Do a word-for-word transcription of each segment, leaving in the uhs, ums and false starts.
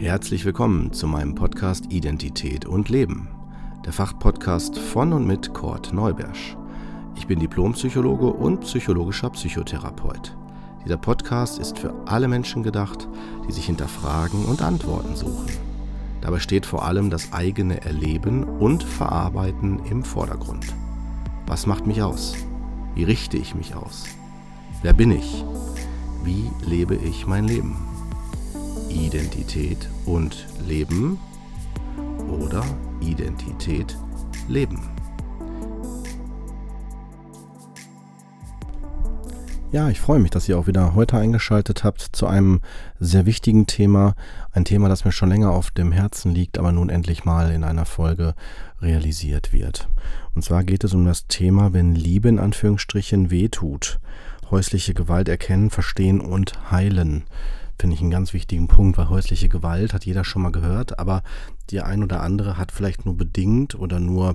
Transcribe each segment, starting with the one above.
Herzlich willkommen zu meinem Podcast Identität und Leben, der Fachpodcast von und mit Kurt Neubersch. Ich bin Diplompsychologe und psychologischer Psychotherapeut. Dieser Podcast ist für alle Menschen gedacht, die sich hinterfragen und Antworten suchen. Dabei steht vor allem das eigene Erleben und Verarbeiten im Vordergrund. Was macht mich aus? Wie richte ich mich aus? Wer bin ich? Wie lebe ich mein Leben? Identität und Leben oder Identität leben? Ja, ich freue mich, dass ihr auch wieder heute eingeschaltet habt zu einem sehr wichtigen Thema. Ein Thema, das mir schon länger auf dem Herzen liegt, aber nun endlich mal in einer Folge realisiert wird. Und zwar geht es um das Thema, wenn Liebe in Anführungsstrichen wehtut. Häusliche Gewalt erkennen, verstehen und heilen. Finde ich einen ganz wichtigen Punkt, weil häusliche Gewalt hat jeder schon mal gehört, aber der ein oder andere hat vielleicht nur bedingt oder nur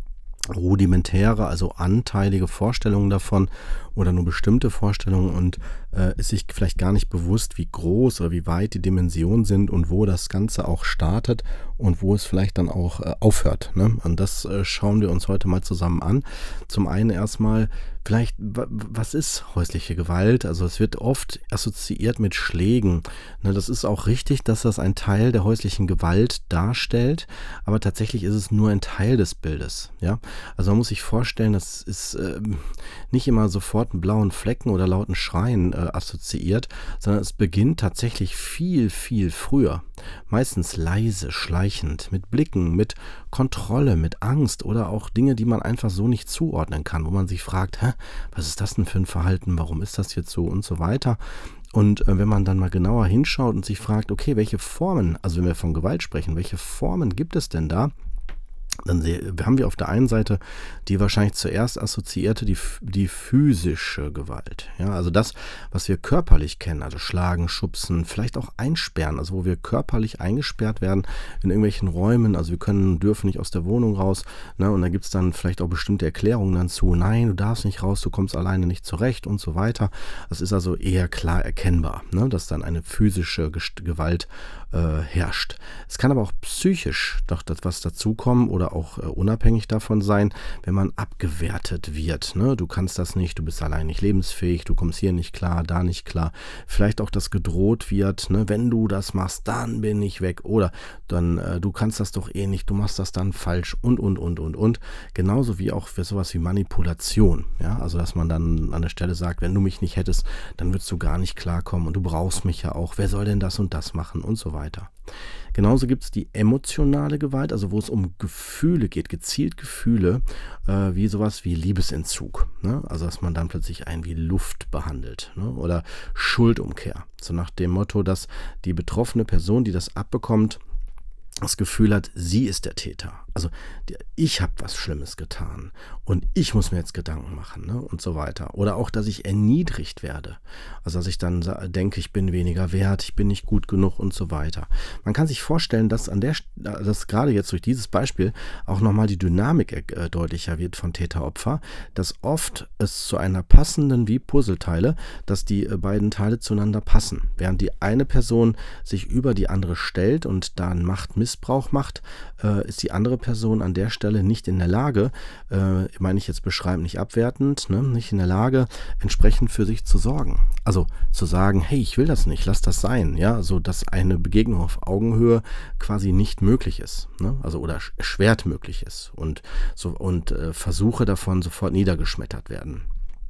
rudimentäre, also anteilige Vorstellungen davon oder nur bestimmte Vorstellungen und äh, ist sich vielleicht gar nicht bewusst, wie groß oder wie weit die Dimensionen sind und wo das Ganze auch startet und wo es vielleicht dann auch äh, aufhört. Ne? Und das äh, schauen wir uns heute mal zusammen an. Zum einen erstmal, vielleicht, w- was ist häusliche Gewalt? Also es wird oft assoziiert mit Schlägen. Ne, das ist auch richtig, dass das ein Teil der häuslichen Gewalt darstellt, aber tatsächlich ist es nur ein Teil des Bildes. Ja? Also man muss sich vorstellen, das ist äh, nicht immer sofort einen blauen Flecken oder lauten Schreien äh, assoziiert, sondern es beginnt tatsächlich viel, viel früher. Meistens leise, schleichend, mit Blicken, mit Kontrolle, mit Angst oder auch Dinge, die man einfach so nicht zuordnen kann, wo man sich fragt, hä, was ist das denn für ein Verhalten, warum ist das jetzt so und so weiter. Und äh, wenn man dann mal genauer hinschaut und sich fragt, okay, welche Formen, also wenn wir von Gewalt sprechen, welche Formen gibt es denn da? Dann haben wir auf der einen Seite die wahrscheinlich zuerst assoziierte, die, die physische Gewalt. Ja, also das, was wir körperlich kennen, also schlagen, schubsen, vielleicht auch einsperren, also wo wir körperlich eingesperrt werden in irgendwelchen Räumen, also wir können, dürfen nicht aus der Wohnung raus, ne, und da gibt es dann vielleicht auch bestimmte Erklärungen dann zu, nein, du darfst nicht raus, du kommst alleine nicht zurecht und so weiter. Das ist also eher klar erkennbar, ne, dass dann eine physische Gewalt äh, herrscht. Es kann aber auch psychisch doch etwas dazukommen oder auch äh, unabhängig davon sein, wenn man abgewertet wird. Ne? Du kannst das nicht, du bist allein nicht lebensfähig, du kommst hier nicht klar, da nicht klar. Vielleicht auch, dass gedroht wird, ne? Wenn du das machst, dann bin ich weg. Oder dann, äh, du kannst das doch eh nicht, du machst das dann falsch und, und, und, und, und. Genauso wie auch für sowas wie Manipulation. Ja? Also, dass man dann an der Stelle sagt, wenn du mich nicht hättest, dann würdest du gar nicht klarkommen und du brauchst mich ja auch. Wer soll denn das und das machen und so weiter. Genauso gibt es die emotionale Gewalt, also wo es um Gefühle geht, gezielt Gefühle, äh, wie sowas wie Liebesentzug. Ne? Also dass man dann plötzlich einen wie Luft behandelt, ne? Oder Schuldumkehr. So nach dem Motto, dass die betroffene Person, die das abbekommt, das Gefühl hat, sie ist der Täter. Also ich habe was Schlimmes getan und ich muss mir jetzt Gedanken machen, ne? Und so weiter. Oder auch, dass ich erniedrigt werde. Also dass ich dann denke, ich bin weniger wert, ich bin nicht gut genug und so weiter. Man kann sich vorstellen, dass an der, dass gerade jetzt durch dieses Beispiel auch nochmal die Dynamik äh, deutlicher wird von Täter-Opfer, dass oft es zu einer passenden wie Puzzleteile, dass die äh, beiden Teile zueinander passen. Während die eine Person sich über die andere stellt und da einen Machtmissbrauch macht, äh, ist die andere Person Person an der Stelle nicht in der Lage, äh, meine ich jetzt beschreiben, nicht abwertend, ne, nicht in der Lage, entsprechend für sich zu sorgen. Also zu sagen, hey, ich will das nicht, lass das sein, ja, so dass eine Begegnung auf Augenhöhe quasi nicht möglich ist, ne, also oder erschwert möglich ist und so und äh, Versuche davon sofort niedergeschmettert werden.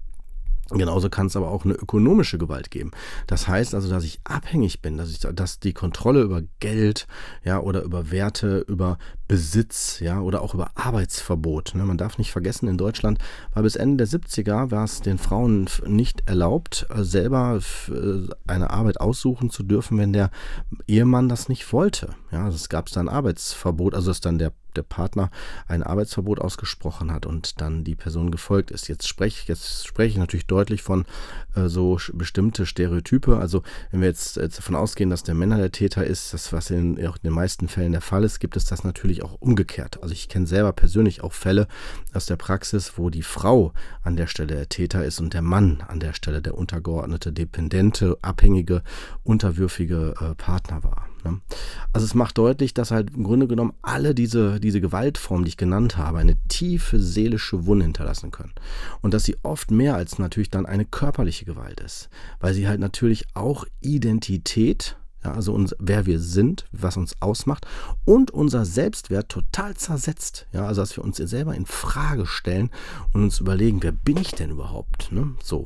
Genauso kann es aber auch eine ökonomische Gewalt geben. Das heißt also, dass ich abhängig bin, dass ich, dass die Kontrolle über Geld, ja, oder über Werte, über Besitz, ja, oder auch über Arbeitsverbot. Ne? Man darf nicht vergessen, in Deutschland war bis Ende der siebziger war es den Frauen nicht erlaubt, selber eine Arbeit aussuchen zu dürfen, wenn der Ehemann das nicht wollte. Ja, also es gab dann Arbeitsverbot, also dass dann der der Partner ein Arbeitsverbot ausgesprochen hat und dann die Person gefolgt ist. Jetzt spreche jetzt spreche ich natürlich deutlich von äh, so sch- bestimmte Stereotype. Also wenn wir jetzt, jetzt davon ausgehen, dass der Männer der Täter ist, das was in, auch in den meisten Fällen der Fall ist, gibt es das natürlich auch umgekehrt. Also ich kenne selber persönlich auch Fälle aus der Praxis, wo die Frau an der Stelle der Täter ist und der Mann an der Stelle der untergeordnete, dependente, abhängige, unterwürfige äh, Partner war. Ne? Also es macht deutlich, dass halt im Grunde genommen alle diese, diese Gewaltformen, die ich genannt habe, eine tiefe seelische Wunde hinterlassen können. Und dass sie oft mehr als natürlich dann eine körperliche Gewalt ist, weil sie halt natürlich auch Identität, ja, also uns, wer wir sind, was uns ausmacht und unser Selbstwert total zersetzt. Ja, also dass wir uns selber in Frage stellen und uns überlegen, wer bin ich denn überhaupt? Ne? So.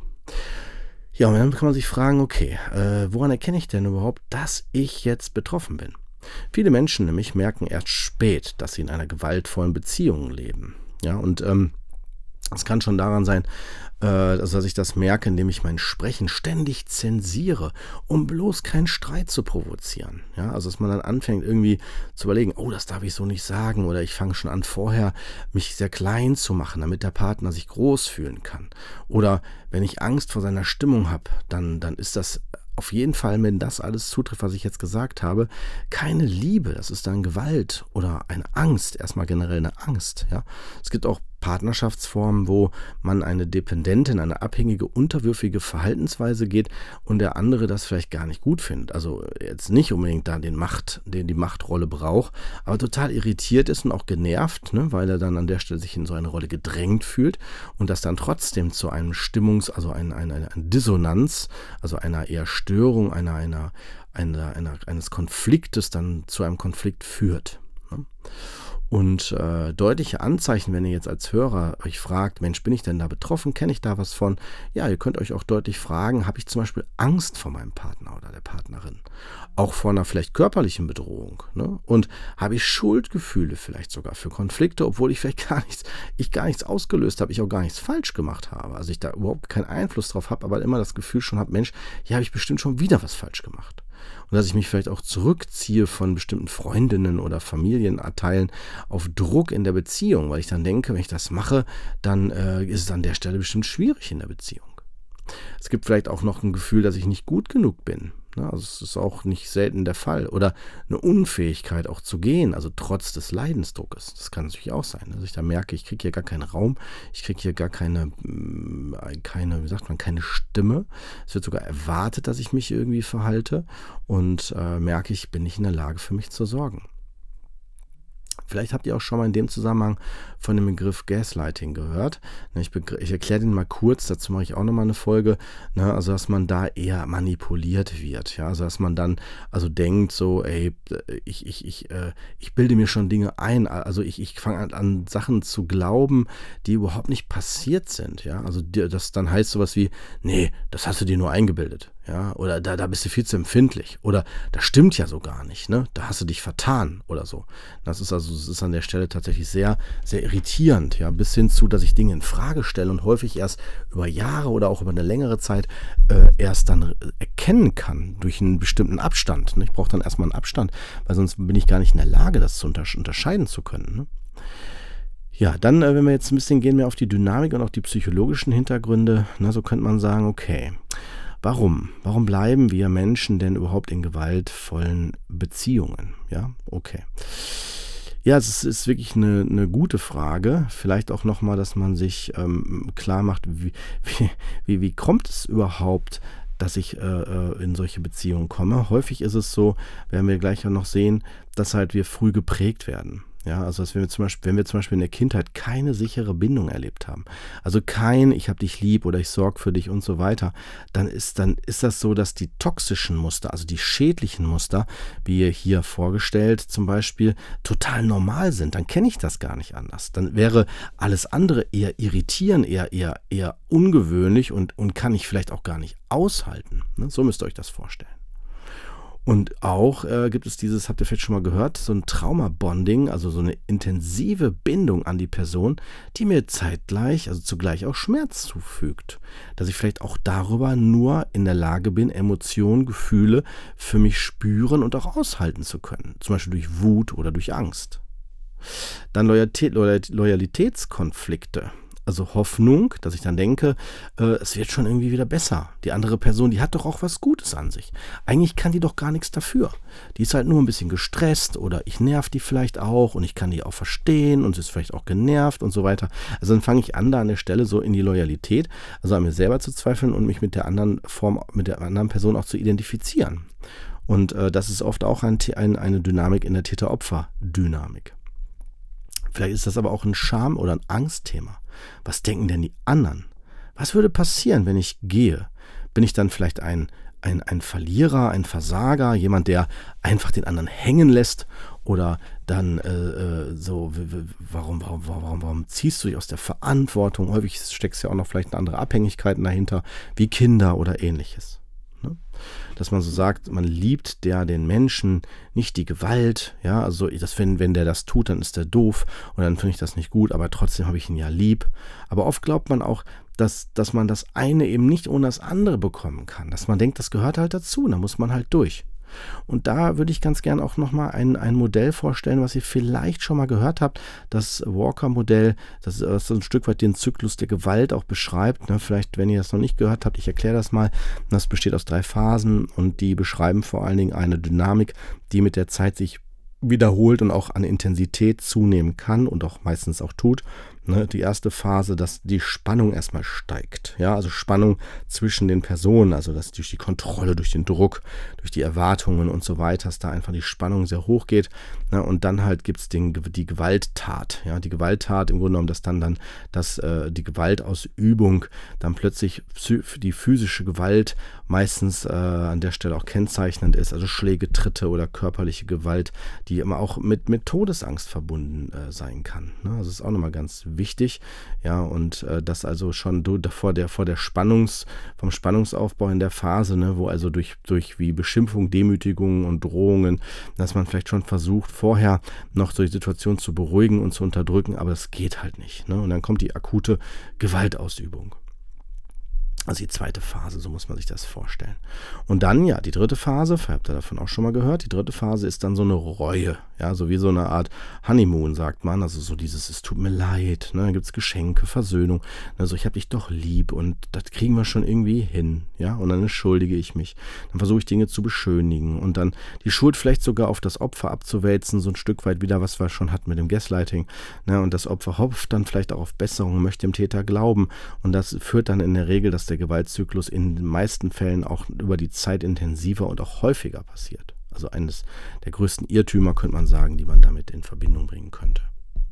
Ja, und dann kann man sich fragen, okay, äh, woran erkenne ich denn überhaupt, dass ich jetzt betroffen bin? Viele Menschen nämlich merken erst spät, dass sie in einer gewaltvollen Beziehung leben. Ja, und ähm, es kann schon daran sein, äh, also dass ich das merke, indem ich mein Sprechen ständig zensiere, um bloß keinen Streit zu provozieren. Ja, also dass man dann anfängt irgendwie zu überlegen, oh, das darf ich so nicht sagen, oder ich fange schon an vorher, mich sehr klein zu machen, damit der Partner sich groß fühlen kann. Oder wenn ich Angst vor seiner Stimmung habe, dann, dann ist das auf jeden Fall, wenn das alles zutrifft, was ich jetzt gesagt habe, keine Liebe. Das ist dann Gewalt oder eine Angst, erstmal generell eine Angst. Ja, es gibt auch Partnerschaftsformen, wo man eine Dependentin, eine abhängige, unterwürfige Verhaltensweise geht und der andere das vielleicht gar nicht gut findet. Also jetzt nicht unbedingt da den Macht, den die Machtrolle braucht, aber total irritiert ist und auch genervt, ne, weil er dann an der Stelle sich in so eine Rolle gedrängt fühlt und das dann trotzdem zu einem Stimmungs-, also einer eine, eine Dissonanz, also einer eher Störung, einer, einer, einer, einer, eines Konfliktes dann zu einem Konflikt führt. Ne? Und äh, deutliche Anzeichen, wenn ihr jetzt als Hörer euch fragt, Mensch, bin ich denn da betroffen? Kenne ich da was von? Ja, ihr könnt euch auch deutlich fragen, habe ich zum Beispiel Angst vor meinem Partner oder der Partnerin? Auch vor einer vielleicht körperlichen Bedrohung. Ne? Und habe ich Schuldgefühle vielleicht sogar für Konflikte, obwohl ich vielleicht gar nichts, ich gar nichts ausgelöst habe, ich auch gar nichts falsch gemacht habe. Also ich da überhaupt keinen Einfluss drauf habe, aber immer das Gefühl schon habe, Mensch, hier habe ich bestimmt schon wieder was falsch gemacht. Und dass ich mich vielleicht auch zurückziehe von bestimmten Freundinnen oder Familienteilen auf Druck in der Beziehung, weil ich dann denke, wenn ich das mache, dann äh, ist es an der Stelle bestimmt schwierig in der Beziehung. Es gibt vielleicht auch noch ein Gefühl, dass ich nicht gut genug bin. Ne? Also es ist auch nicht selten der Fall. Oder eine Unfähigkeit auch zu gehen, also trotz des Leidensdruckes. Das kann natürlich auch sein, dass ich da merke, ich kriege hier gar keinen Raum, ich kriege hier gar keine, keine, wie sagt man, keine Stimme. Es wird sogar erwartet, dass ich mich irgendwie verhalte und äh, merke, ich bin nicht in der Lage, für mich zu sorgen. Vielleicht habt ihr auch schon mal in dem Zusammenhang von dem Begriff Gaslighting gehört. Ich, ich erkläre den mal kurz, dazu mache ich auch nochmal eine Folge. Ne? Also, dass man da eher manipuliert wird. Ja? Also, dass man dann also denkt so, ey, ich, ich, ich, äh, ich bilde mir schon Dinge ein. Also, ich, ich fange an, an Sachen zu glauben, die überhaupt nicht passiert sind. Ja? Also, das dann heißt sowas wie, nee, das hast du dir nur eingebildet. Ja, oder da, da bist du viel zu empfindlich. Oder das stimmt ja so gar nicht, ne? Da hast du dich vertan oder so. Das ist also, das ist an der Stelle tatsächlich sehr, sehr irritierend, ja, bis hin zu, dass ich Dinge in Frage stelle und häufig erst über Jahre oder auch über eine längere Zeit äh, erst dann erkennen kann durch einen bestimmten Abstand. Ne? Ich brauche dann erstmal einen Abstand, weil sonst bin ich gar nicht in der Lage, das zu untersch- unterscheiden zu können. Ne? Ja, dann, äh, wenn wir jetzt ein bisschen gehen mehr auf die Dynamik und auch die psychologischen Hintergründe, ne, so könnte man sagen, okay, Warum? Warum bleiben wir Menschen denn überhaupt in gewaltvollen Beziehungen? Ja, okay. Ja, es ist wirklich eine, eine gute Frage. Vielleicht auch nochmal, dass man sich ähm, klar macht, wie, wie, wie, wie kommt es überhaupt, dass ich äh, in solche Beziehungen komme? Häufig ist es so, werden wir gleich auch noch sehen, dass halt wir früh geprägt werden. Ja, also dass wir zum Beispiel, wenn wir zum Beispiel in der Kindheit keine sichere Bindung erlebt haben, also kein ich hab dich lieb oder ich sorge für dich und so weiter, dann ist, dann ist das so, dass die toxischen Muster, also die schädlichen Muster, wie hier vorgestellt zum Beispiel, total normal sind. Dann kenne ich das gar nicht anders. Dann wäre alles andere eher irritierend, eher, eher, eher ungewöhnlich und, und kann ich vielleicht auch gar nicht aushalten. Ne? So müsst ihr euch das vorstellen. Und auch äh, gibt es dieses, habt ihr vielleicht schon mal gehört, so ein Trauma-Bonding, also so eine intensive Bindung an die Person, die mir zeitgleich, also zugleich auch Schmerz zufügt. Dass ich vielleicht auch darüber nur in der Lage bin, Emotionen, Gefühle für mich spüren und auch aushalten zu können. Zum Beispiel durch Wut oder durch Angst. Dann Loyalität, Loyalitätskonflikte. Also Hoffnung, dass ich dann denke, äh, es wird schon irgendwie wieder besser. Die andere Person, die hat doch auch was Gutes an sich. Eigentlich kann die doch gar nichts dafür. Die ist halt nur ein bisschen gestresst oder ich nerv die vielleicht auch und ich kann die auch verstehen und sie ist vielleicht auch genervt und so weiter. Also dann fange ich an, da an der Stelle so in die Loyalität, also an mir selber zu zweifeln und mich mit der anderen Form, mit der anderen Person auch zu identifizieren. Und äh, das ist oft auch ein, ein, eine Dynamik in der Täter-Opfer-Dynamik. Vielleicht ist das aber auch ein Scham- oder ein Angstthema. Was denken denn die anderen? Was würde passieren, wenn ich gehe? Bin ich dann vielleicht ein, ein, ein Verlierer, ein Versager, jemand, der einfach den anderen hängen lässt? Oder dann äh, so, warum, warum, warum, warum ziehst du dich aus der Verantwortung? Häufig steckst ja auch noch vielleicht andere Abhängigkeiten dahinter, wie Kinder oder ähnliches. Dass man so sagt, man liebt der den Menschen, nicht die Gewalt, ja, also das, wenn, wenn der das tut, dann ist der doof und dann finde ich das nicht gut, aber trotzdem habe ich ihn ja lieb. Aber oft glaubt man auch, dass, dass man das eine eben nicht ohne das andere bekommen kann, dass man denkt, das gehört halt dazu, da muss man halt durch. Und da würde ich ganz gern auch nochmal ein, ein Modell vorstellen, was ihr vielleicht schon mal gehört habt, das Walker-Modell, das, das so ein Stück weit den Zyklus der Gewalt auch beschreibt. Ne? Vielleicht, wenn ihr das noch nicht gehört habt, ich erkläre das mal. Das besteht aus drei Phasen und die beschreiben vor allen Dingen eine Dynamik, die mit der Zeit sich wiederholt und auch an Intensität zunehmen kann und auch meistens auch tut. Ne, die erste Phase, dass die Spannung erstmal steigt. Ja, also Spannung zwischen den Personen, also dass durch die Kontrolle, durch den Druck, durch die Erwartungen und so weiter, dass da einfach die Spannung sehr hoch geht. Ne, und dann halt gibt es die Gewalttat. Ja, die Gewalttat im Grunde genommen, dass dann, dann dass äh, die Gewaltausübung dann plötzlich die physische Gewalt meistens äh, an der Stelle auch kennzeichnend ist, also Schläge, Tritte oder körperliche Gewalt, die immer auch mit, mit Todesangst verbunden äh, sein kann. Ne, also das ist auch nochmal ganz wichtig, ja, und äh, das also schon du, vor der, vor der Spannungs, vom Spannungsaufbau in der Phase, ne, wo also durch, durch wie Beschimpfung, Demütigung und Drohungen, dass man vielleicht schon versucht, vorher noch so die Situation zu beruhigen und zu unterdrücken, aber das geht halt nicht, ne, und dann kommt die akute Gewaltausübung. Also die zweite Phase, so muss man sich das vorstellen. Und dann, ja, die dritte Phase, habt ihr davon auch schon mal gehört, die dritte Phase ist dann so eine Reue, ja, so wie so eine Art Honeymoon, sagt man, also so dieses, es tut mir leid, ne, dann gibt es Geschenke, Versöhnung, also ich habe dich doch lieb und das kriegen wir schon irgendwie hin, ja, und dann entschuldige ich mich, dann versuche ich Dinge zu beschönigen und dann die Schuld vielleicht sogar auf das Opfer abzuwälzen, so ein Stück weit wieder, was wir schon hatten mit dem Gaslighting, ne, und das Opfer hofft dann vielleicht auch auf Besserung, möchte dem Täter glauben und das führt dann in der Regel, dass der Gewaltzyklus in den meisten Fällen auch über die Zeit intensiver und auch häufiger passiert. Also eines der größten Irrtümer, könnte man sagen, die man damit in Verbindung bringen könnte.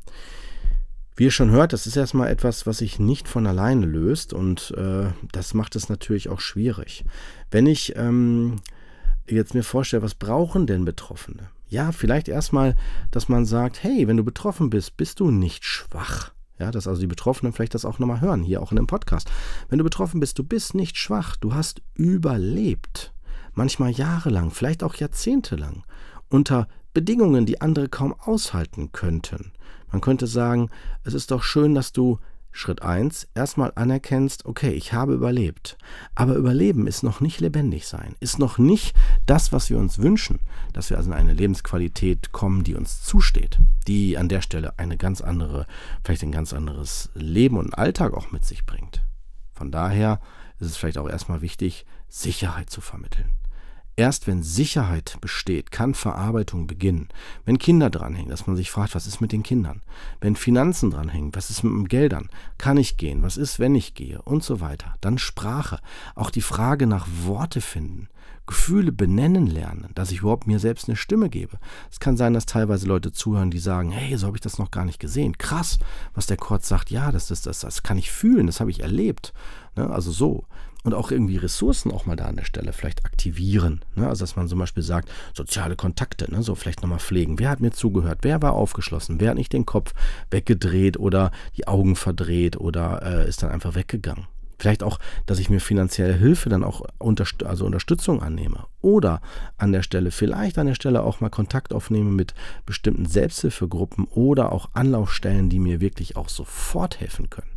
Wie ihr schon hört, das ist erstmal etwas, was sich nicht von alleine löst und äh, das macht es natürlich auch schwierig. Wenn ich ähm, jetzt mir vorstelle, was brauchen denn Betroffene? Ja, vielleicht erstmal, dass man sagt, hey, wenn du betroffen bist, bist du nicht schwach. Ja, dass also die Betroffenen vielleicht das auch nochmal hören, hier auch in dem Podcast. Wenn du betroffen bist, du bist nicht schwach, du hast überlebt. Manchmal jahrelang, vielleicht auch jahrzehntelang, unter Bedingungen, die andere kaum aushalten könnten. Man könnte sagen, es ist doch schön, dass du Schritt eins erstmal anerkennst, okay, ich habe überlebt. Aber Überleben ist noch nicht lebendig sein, ist noch nicht das, was wir uns wünschen, dass wir also in eine Lebensqualität kommen, die uns zusteht, die an der Stelle eine ganz andere, vielleicht ein ganz anderes Leben und Alltag auch mit sich bringt. Von daher ist es vielleicht auch erstmal wichtig, Sicherheit zu vermitteln. Erst wenn Sicherheit besteht, kann Verarbeitung beginnen. Wenn Kinder dranhängen, dass man sich fragt, was ist mit den Kindern? Wenn Finanzen dranhängen, was ist mit den Geldern? Kann ich gehen? Was ist, wenn ich gehe? Und so weiter. Dann Sprache. Auch die Frage nach Worte finden. Gefühle benennen lernen, dass ich überhaupt mir selbst eine Stimme gebe. Es kann sein, dass teilweise Leute zuhören, die sagen, hey, so habe ich das noch gar nicht gesehen. Krass, was der Kurt sagt, ja, das, ist, das, das kann ich fühlen, das habe ich erlebt. Ne? Also so. Und auch irgendwie Ressourcen auch mal da an der Stelle vielleicht aktivieren. Ne? Also dass man zum Beispiel sagt, soziale Kontakte, ne? So vielleicht nochmal pflegen. Wer hat mir zugehört? Wer war aufgeschlossen? Wer hat nicht den Kopf weggedreht oder die Augen verdreht oder äh, ist dann einfach weggegangen? Vielleicht auch, dass ich mir finanzielle Hilfe dann auch unterst- also Unterstützung annehme. Oder an der Stelle, vielleicht an der Stelle auch mal Kontakt aufnehme mit bestimmten Selbsthilfegruppen oder auch Anlaufstellen, die mir wirklich auch sofort helfen können.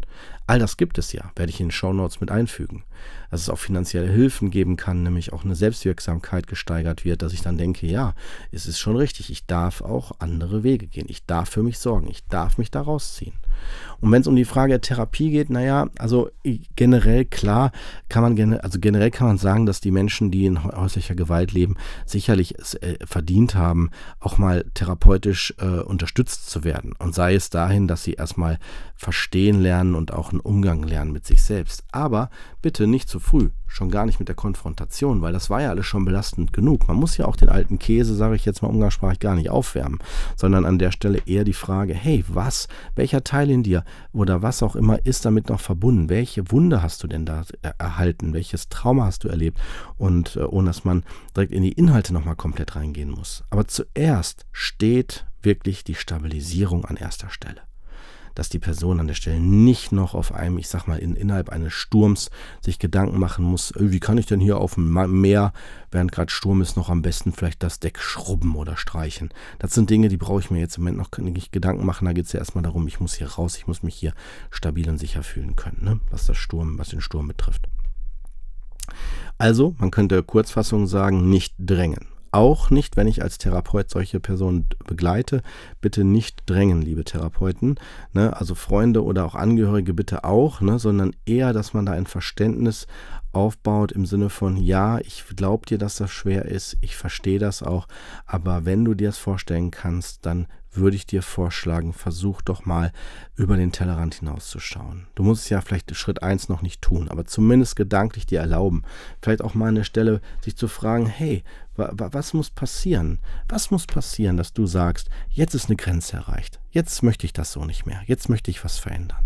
All das gibt es ja, werde ich in den Shownotes mit einfügen. Dass es auch finanzielle Hilfen geben kann, nämlich auch eine Selbstwirksamkeit gesteigert wird, dass ich dann denke, ja, es ist schon richtig, ich darf auch andere Wege gehen, ich darf für mich sorgen, ich darf mich da rausziehen. Und wenn es um die Frage der Therapie geht, naja, also generell klar kann man, also generell kann man sagen, dass die Menschen, die in häuslicher Gewalt leben, sicherlich es äh, verdient haben, auch mal therapeutisch äh, unterstützt zu werden. Und sei es dahin, dass sie erstmal verstehen lernen und auch einen Umgang lernen mit sich selbst. Aber bitte nicht zu früh, schon gar nicht mit der Konfrontation, weil das war ja alles schon belastend genug. Man muss ja auch den alten Käse, sage ich jetzt mal umgangssprachlich, gar nicht aufwärmen, sondern an der Stelle eher die Frage, hey, was, welcher Teil in dir oder was auch immer ist damit noch verbunden? Welche Wunde hast du denn da erhalten? Welches Trauma hast du erlebt? Und äh, ohne dass man direkt in die Inhalte nochmal komplett reingehen muss. Aber zuerst steht wirklich die Stabilisierung an erster Stelle. Dass die Person an der Stelle nicht noch auf einem, ich sag mal, in, innerhalb eines Sturms sich Gedanken machen muss, wie kann ich denn hier auf dem Meer, während gerade Sturm ist, noch am besten vielleicht das Deck schrubben oder streichen. Das sind Dinge, die brauche ich mir jetzt im Moment noch nicht Gedanken machen. Da geht es ja erstmal darum, ich muss hier raus, ich muss mich hier stabil und sicher fühlen können, ne? was das Sturm, was den Sturm betrifft. Also, man könnte Kurzfassung sagen, nicht drängen. Auch nicht, wenn ich als Therapeut solche Personen begleite, bitte nicht drängen, liebe Therapeuten, ne? Also Freunde oder auch Angehörige bitte auch, ne? Sondern eher, dass man da ein Verständnis aufbaut im Sinne von, ja, ich glaube dir, dass das schwer ist, ich verstehe das auch, aber wenn du dir das vorstellen kannst, dann würde ich dir vorschlagen, versuch doch mal über den Tellerrand hinauszuschauen. Du musst es ja vielleicht Schritt eins noch nicht tun, aber zumindest gedanklich dir erlauben, vielleicht auch mal an der Stelle sich zu fragen, hey, wa- wa- was muss passieren? Was muss passieren, dass du sagst, jetzt ist eine Grenze erreicht, jetzt möchte ich das so nicht mehr, jetzt möchte ich was verändern.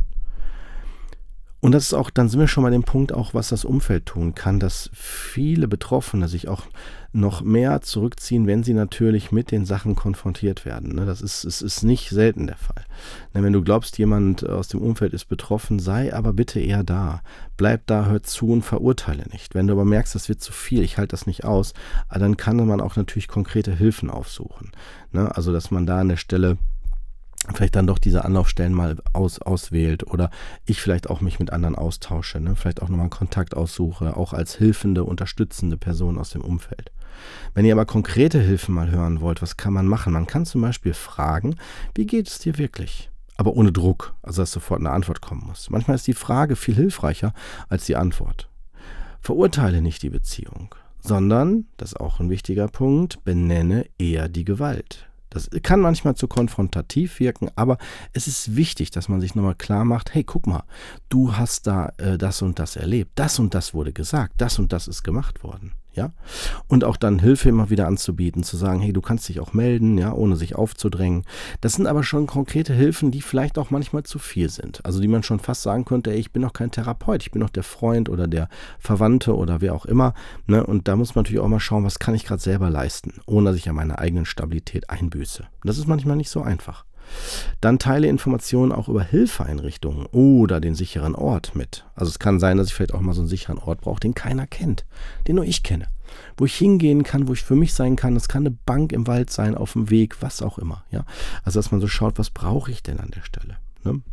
Und das ist auch, dann sind wir schon mal dem Punkt auch, was das Umfeld tun kann, dass viele Betroffene sich auch noch mehr zurückziehen, wenn sie natürlich mit den Sachen konfrontiert werden. Das ist, es ist nicht selten der Fall. Wenn du glaubst, jemand aus dem Umfeld ist betroffen, sei aber bitte eher da. Bleib da, hör zu und verurteile nicht. Wenn du aber merkst, das wird zu viel, ich halte das nicht aus, dann kann man auch natürlich konkrete Hilfen aufsuchen. Also, dass man da an der Stelle vielleicht dann doch diese Anlaufstellen mal aus, auswählt oder ich vielleicht auch mich mit anderen austausche, ne? Vielleicht auch nochmal einen Kontakt aussuche, auch als hilfende, unterstützende Person aus dem Umfeld. Wenn ihr aber konkrete Hilfen mal hören wollt, was kann man machen? Man kann zum Beispiel fragen, wie geht es dir wirklich? Aber ohne Druck, also dass sofort eine Antwort kommen muss. Manchmal ist die Frage viel hilfreicher als die Antwort. Verurteile nicht die Beziehung, sondern, das ist auch ein wichtiger Punkt, benenne eher die Gewalt. Das kann manchmal zu konfrontativ wirken, aber es ist wichtig, dass man sich nochmal klar macht, hey, guck mal, du hast da äh, das und das erlebt, das und das wurde gesagt, das und das ist gemacht worden. Ja? Und auch dann Hilfe immer wieder anzubieten, zu sagen, hey, du kannst dich auch melden, ja, ohne sich aufzudrängen. Das sind aber schon konkrete Hilfen, die vielleicht auch manchmal zu viel sind. Also die man schon fast sagen könnte, ey, ich bin doch kein Therapeut, ich bin doch der Freund oder der Verwandte oder wer auch immer. Ne? Und da muss man natürlich auch mal schauen, was kann ich gerade selber leisten, ohne dass ich an meiner eigenen Stabilität einbüße. Das ist manchmal nicht so einfach. Dann teile Informationen auch über Hilfeeinrichtungen oder den sicheren Ort mit. Also es kann sein, dass ich vielleicht auch mal so einen sicheren Ort brauche, den keiner kennt, den nur ich kenne. Wo ich hingehen kann, wo ich für mich sein kann. Es kann eine Bank im Wald sein, auf dem Weg, was auch immer. Ja? Also dass man so schaut, was brauche ich denn an der Stelle. Ne? Und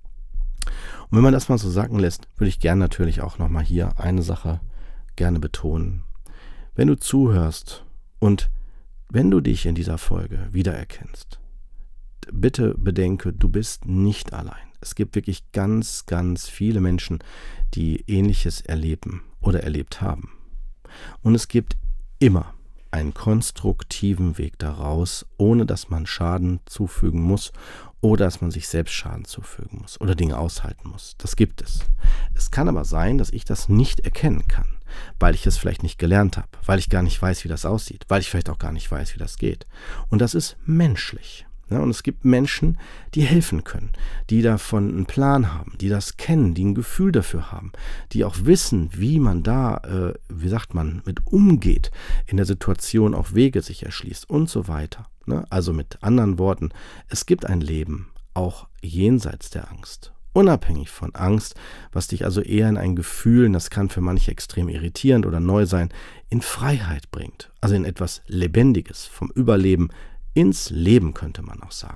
wenn man das mal so sacken lässt, würde ich gerne natürlich auch nochmal hier eine Sache gerne betonen. Wenn du zuhörst und wenn du dich in dieser Folge wiedererkennst, bitte bedenke, du bist nicht allein. Es gibt wirklich ganz, ganz viele Menschen, die Ähnliches erleben oder erlebt haben. Und es gibt immer einen konstruktiven Weg daraus, ohne dass man Schaden zufügen muss oder dass man sich selbst Schaden zufügen muss oder Dinge aushalten muss. Das gibt es. Es kann aber sein, dass ich das nicht erkennen kann, weil ich es vielleicht nicht gelernt habe, weil ich gar nicht weiß, wie das aussieht, weil ich vielleicht auch gar nicht weiß, wie das geht. Und das ist menschlich. Ja, und es gibt Menschen, die helfen können, die davon einen Plan haben, die das kennen, die ein Gefühl dafür haben, die auch wissen, wie man da, äh, wie sagt man, mit umgeht, in der Situation auch Wege sich erschließt und so weiter. Ne? Also mit anderen Worten, es gibt ein Leben, auch jenseits der Angst. Unabhängig von Angst, was dich also eher in ein Gefühl, das kann für manche extrem irritierend oder neu sein, in Freiheit bringt. Also in etwas Lebendiges, vom Überleben ins Leben, könnte man auch sagen.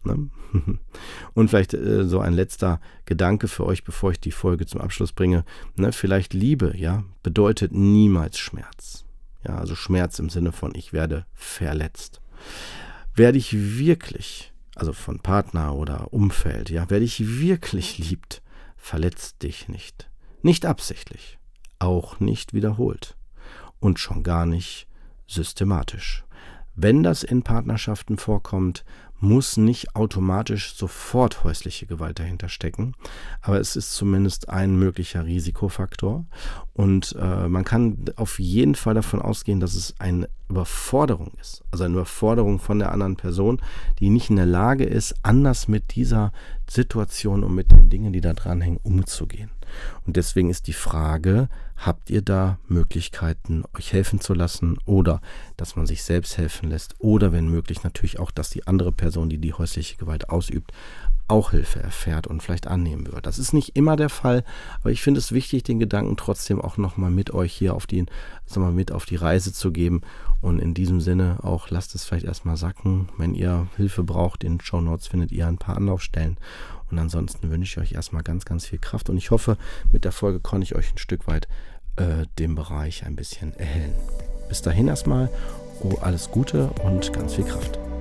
Ne? Und vielleicht äh, so ein letzter Gedanke für euch, bevor ich die Folge zum Abschluss bringe. Ne? Vielleicht Liebe, ja, bedeutet niemals Schmerz. Ja, also Schmerz im Sinne von ich werde verletzt. Werde ich wirklich, also von Partner oder Umfeld, ja, werde ich wirklich liebt, verletzt dich nicht. Nicht absichtlich, auch nicht wiederholt und schon gar nicht systematisch. Wenn das in Partnerschaften vorkommt, muss nicht automatisch sofort häusliche Gewalt dahinter stecken, aber es ist zumindest ein möglicher Risikofaktor und äh, man kann auf jeden Fall davon ausgehen, dass es eine Überforderung ist, also eine Überforderung von der anderen Person, die nicht in der Lage ist, anders mit dieser Situation und mit den Dingen, die da dranhängen, umzugehen. Und deswegen ist die Frage, habt ihr da Möglichkeiten, euch helfen zu lassen oder dass man sich selbst helfen lässt oder wenn möglich natürlich auch, dass die andere Person, die die häusliche Gewalt ausübt, auch Hilfe erfährt und vielleicht annehmen wird. Das ist nicht immer der Fall, aber ich finde es wichtig, den Gedanken trotzdem auch nochmal mit euch hier auf die, sag mal, mit auf die Reise zu geben und in diesem Sinne auch, lasst es vielleicht erstmal sacken. Wenn ihr Hilfe braucht, in den Shownotes findet ihr ein paar Anlaufstellen und ansonsten wünsche ich euch erstmal ganz, ganz viel Kraft und ich hoffe, mit der Folge konnte ich euch ein Stück weit äh, den Bereich ein bisschen erhellen. Bis dahin erstmal, oh, alles Gute und ganz viel Kraft.